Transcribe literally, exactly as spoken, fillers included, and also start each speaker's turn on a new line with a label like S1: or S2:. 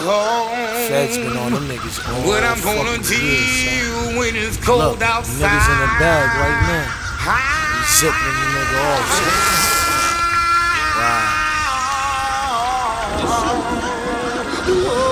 S1: Feds been on them niggas all
S2: What I'm gonna
S1: fucking
S2: do
S1: years, son.
S2: when it's cold
S1: Look,
S2: outside.
S1: niggas in the bag right now. He's zipping the nigga off, son. Wow.
S2: Wow.